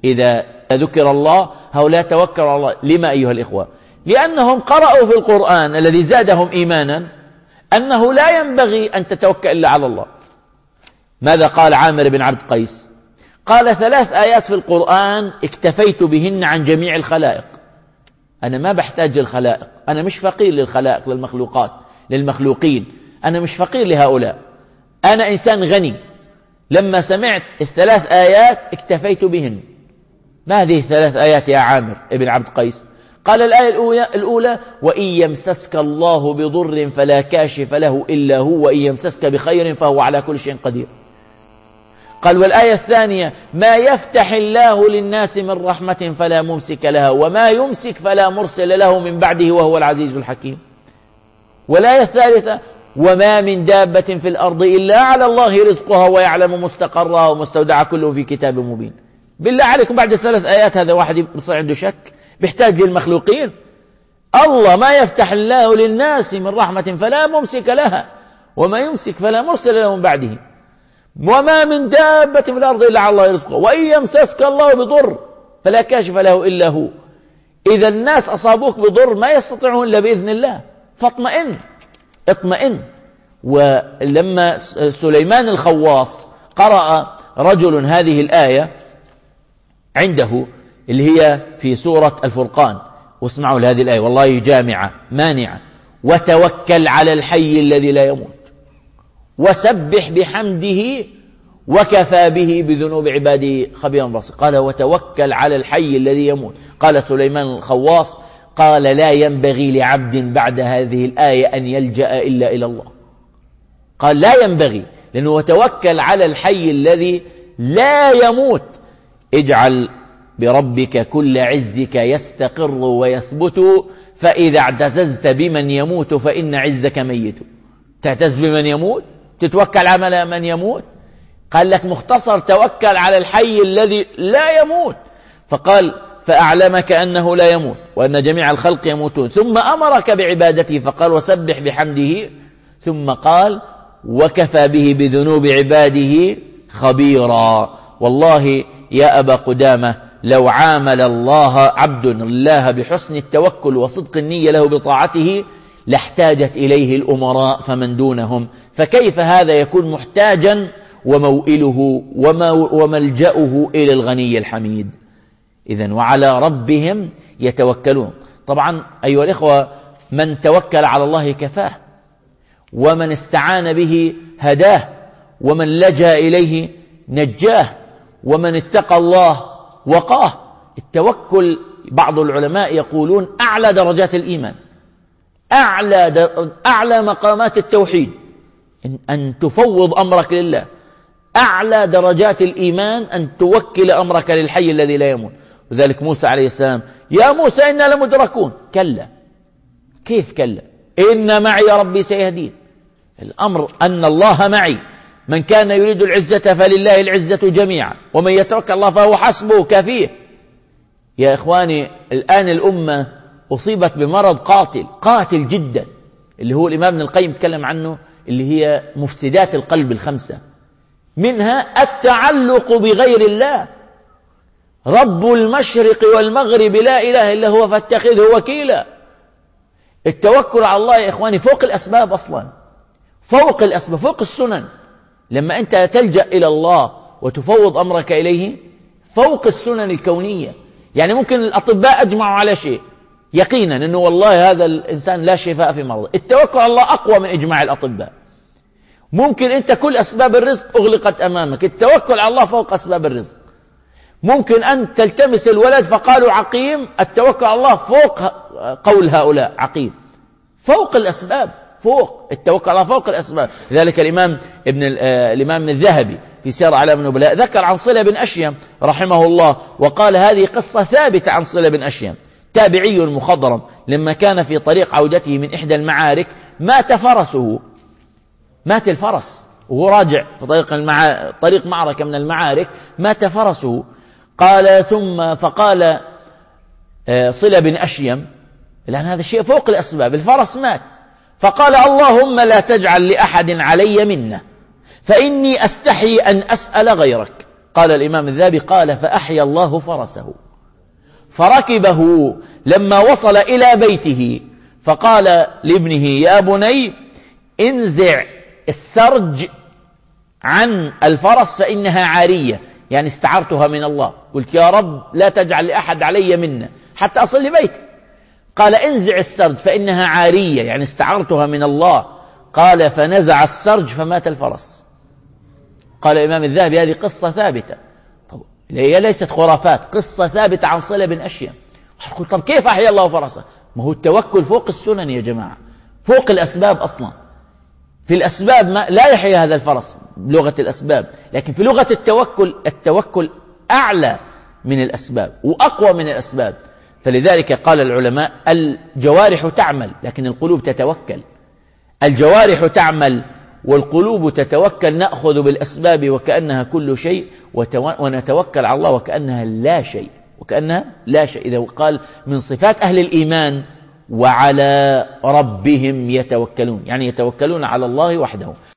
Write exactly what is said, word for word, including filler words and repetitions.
إذا ذكر الله هؤلاء توكلوا على الله. لما أيها الإخوة؟ لأنهم قرأوا في القرآن الذي زادهم إيمانا أنه لا ينبغي أن تتوكل إلا على الله. ماذا قال عامر بن عبد قيس؟ قال ثلاث آيات في القرآن اكتفيت بهن عن جميع الخلائق. أنا ما بحتاج للخلائق، أنا مش فقير للخلائق، للمخلوقات، للمخلوقين، أنا مش فقير لهؤلاء، أنا إنسان غني. لما سمعت الثلاث آيات اكتفيت بهن. ما هذه الثلاث آيات يا عامر بن عبد قيس؟ قال الآية الأولى, الأولى وإن يمسسك الله بضر فلا كاشف له إلا هو وإن يمسسك بخير فهو على كل شيء قدير. قال والآية الثانية ما يفتح الله للناس من رحمة فلا ممسك لها وما يمسك فلا مرسل له من بعده وهو العزيز الحكيم. والآية الثالثة وما من دابة في الأرض إلا على الله رزقها ويعلم مستقرها ومستودعها كله في كتاب مبين. بالله عليكم بعد ثلاث آيات هذا واحد يصير عنده شك؟ بيحتاج للمخلوقين؟ الله ما يفتح الله للناس من رحمة فلا ممسك لها وما يمسك فلا مرسل له من بعده وما من دابة في الأرض إلا على الله رزقها وإن يمسسك الله بضر فلا كاشف له إلا هو. إذا الناس أصابوك بضر ما يستطيعون إلا بإذن الله، فاطمئن اطمئن. ولما سليمان الخواص قرأ رجل هذه الآية عنده اللي هي في سورة الفرقان، واسمعوا لهذه الآية والله جامعة مانعة، وتوكل على الحي الذي لا يموت وسبح بحمده وكفى به بذنوب عباده خبيرا بصيرا. قال وتوكل على الحي الذي يموت. قال سليمان الخواص قال لا ينبغي لعبد بعد هذه الآية أن يلجأ إلا إلى الله. قال لا ينبغي، لأنه وتوكل على الحي الذي لا يموت. اجعل بربك كل عزك يستقر ويثبت فإذا اعتززت بمن يموت فإن عزك ميت. تعتز بمن يموت؟ تتوكل على من يموت؟ قال لك مختصر توكل على الحي الذي لا يموت. فقال فأعلمك أنه لا يموت وأن جميع الخلق يموتون، ثم أمرك بعبادته فقال وسبح بحمده، ثم قال وكفى به بذنوب عباده خبيرا. والله يا أبا قدامة لو عامل الله عبد الله بحسن التوكل وصدق النية له بطاعته لاحتاجت إليه الأمراء فمن دونهم، فكيف هذا يكون محتاجا وموئله وملجأه إلى الغني الحميد؟ إذن وعلى ربهم يتوكلون. طبعا أيها الإخوة من توكل على الله كفاه، ومن استعان به هداه، ومن لجأ إليه نجاه، ومن اتقى الله وقاه. التوكل بعض العلماء يقولون أعلى درجات الإيمان، أعلى, أعلى مقامات التوحيد أن تفوض أمرك لله، أعلى درجات الإيمان أن توكل أمرك للحي الذي لا يموت. وذلك موسى عليه السلام يا موسى إنا لمدركون. كلا، كيف كلا؟ إن معي ربي سيهدين. الأمر أن الله معي، من كان يريد العزة فلله العزة جميعا ومن يتوكل الله فهو حسبه كفيه. يا إخواني الآن الأمة أصيبت بمرض قاتل قاتل جدا، اللي هو الإمام ابن القيم تكلم عنه، اللي هي مفسدات القلب الخمسة. منها التعلق بغير الله. رب المشرق والمغرب لا إله إلا هو فاتخذه وكيلا. التوكل على الله يا إخواني فوق الأسباب أصلا، فوق الأسباب، فوق السنن. لما أنت تلجأ إلى الله وتفوض أمرك إليه فوق السنن الكونية. يعني ممكن الأطباء أجمعوا على شيء يقينا أنه والله هذا الإنسان لا شفاء في مرض، التوكل على الله أقوى من إجماع الأطباء. ممكن أنت كل أسباب الرزق أغلقت أمامك، التوكل على الله فوق أسباب الرزق. ممكن أن تلتمس الولد فقالوا عقيم، التوكل على الله فوق قول هؤلاء عقيم، فوق الأسباب، فوق التوكل على فوق الأسباب. لذلك الإمام ابن الإمام الذهبي في سير أعلام النبلاء ذكر عن صلة بن أشيم رحمه الله وقال هذه قصة ثابتة عن صلة بن أشيم، تابعي مخضرم، لما كان في طريق عودته من إحدى المعارك مات فرسه، مات الفرس وهو راجع في طريق المع... طريق معركة من المعارك، مات فرسه. قال ثم فقال صلة بن أشيم، لأن هذا الشيء فوق الأسباب، الفرس مات، فقال اللهم لا تجعل لأحد علي منه فإني أستحي أن أسأل غيرك. قال الإمام الذهبي قال فأحيا الله فرسه فركبه لما وصل إلى بيته فقال لابنه يا بني انزع السرج عن الفرس فإنها عارية، يعني استعرتها من الله، قلت يا رب لا تجعل لأحد علي منا حتى أصل لبيتي. قال انزع السرج فإنها عارية، يعني استعرتها من الله. قال فنزع السرج فمات الفرس. قال الإمام الذهبي هذه قصة ثابتة، طب هي ليست خرافات، قصة ثابتة عن صلة بن أشيم. قلت طب كيف أحيا الله فرسه؟ ما هو التوكل فوق السنن يا جماعة، فوق الأسباب أصلا. في الأسباب ما لا يحيى هذا الفرس بلغة الأسباب، لكن في لغة التوكل التوكل أعلى من الأسباب وأقوى من الأسباب. فلذلك قال العلماء الجوارح تعمل لكن القلوب تتوكل. الجوارح تعمل والقلوب تتوكل، نأخذ بالأسباب وكأنها كل شيء ونتوكل على الله وكأنها لا شيء، وكأنها لا شيء. إذا قال من صفات أهل الإيمان وعلى ربهم يتوكلون، يعني يتوكلون على الله وحده.